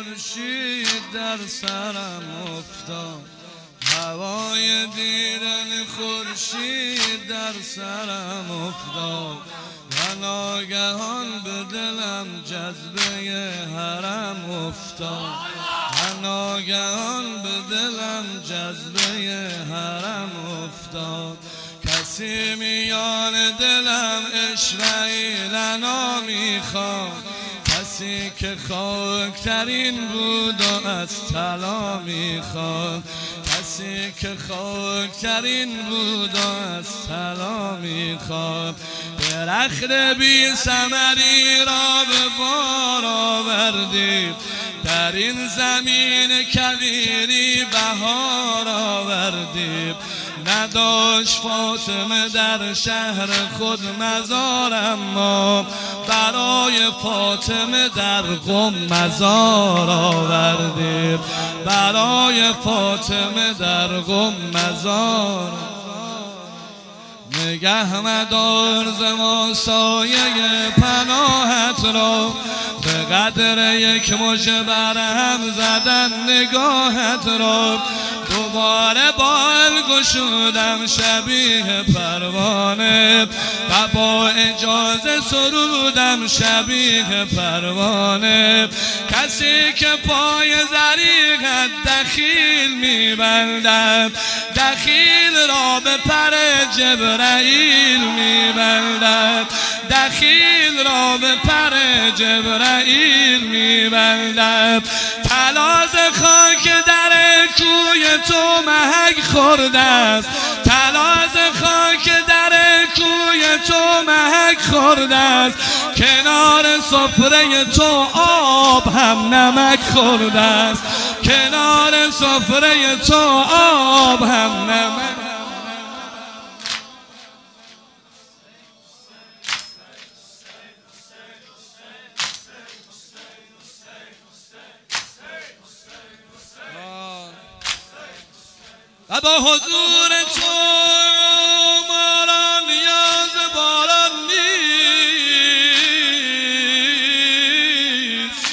خورشید در سرم افتاد، هوای دیدن خورشید در سرم افتاد و ناگهان به دلم جذبه حرم افتاد، و ناگهان به دلم جذبه حرم افتاد. کسی میان دلم اسرائیلنا میخواد، کسی که خاکترین بود و از طلا میخواد، کسی که خاکترین بود و از طلا میخواد. درخت بی ثمری را به بار آوردی، در این زمین کویری بهار آوردی. نداشت فاطمه در شهر خود مزار، اما برای فاطمه در قم مزار آوردیم، برای فاطمه در قم مزار. نگه مدار ز ما سایه پناهت را، به قدر یک مژه بر هم زدن نگاهت را. دوباره بال گشودم شبیه پروانه و با اجازه سرودم شبیه پروانه. کسی که پای زریقت دخیل میبندد، دخیل را به پر جبرائیل میبندد، دخیل را به پر جبرائیل میبندد. تلاز خاک در کوی تو محک خورده است، تلاز خاک در کوی تو محک خورده است. کنار سفره تو آب هم نمک خورده است، کنار سفره تو آب هم نمک. و با حضور تو ما را نیاز باران نیست.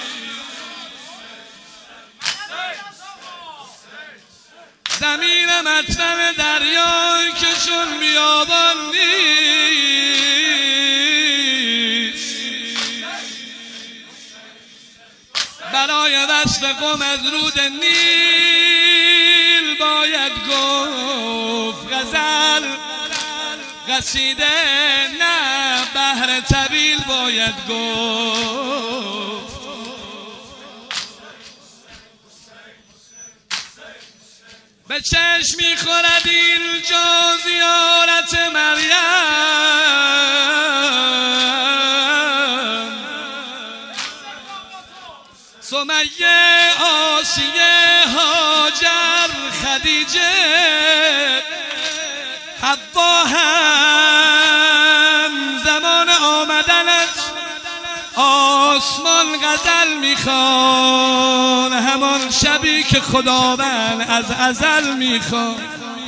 زمین مطلب دریا که چون بیابان نیست. برای وصل قم از رود نیل باید گفت غزل، قصیده نه بحر طویل باید گفت. به چشم میخورد اینجا زیارت مریم، سمیه، آسیه، هاجر، خدیجه، حوا هم زمان آمدنت آسمان غزل میخوان، همان شبی که خداوند از ازل میخوان.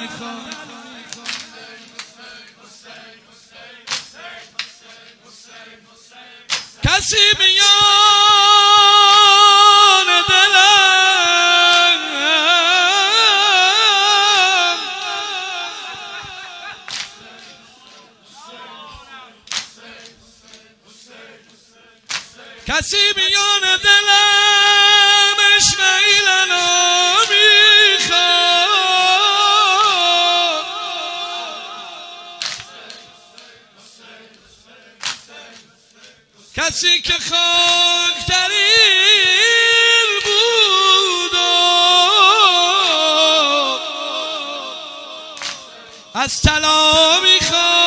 کسی میان دلم کسی میان دلم اسماعیلنا میخواد. کسی که خاکترین بود و از طلا میخواد.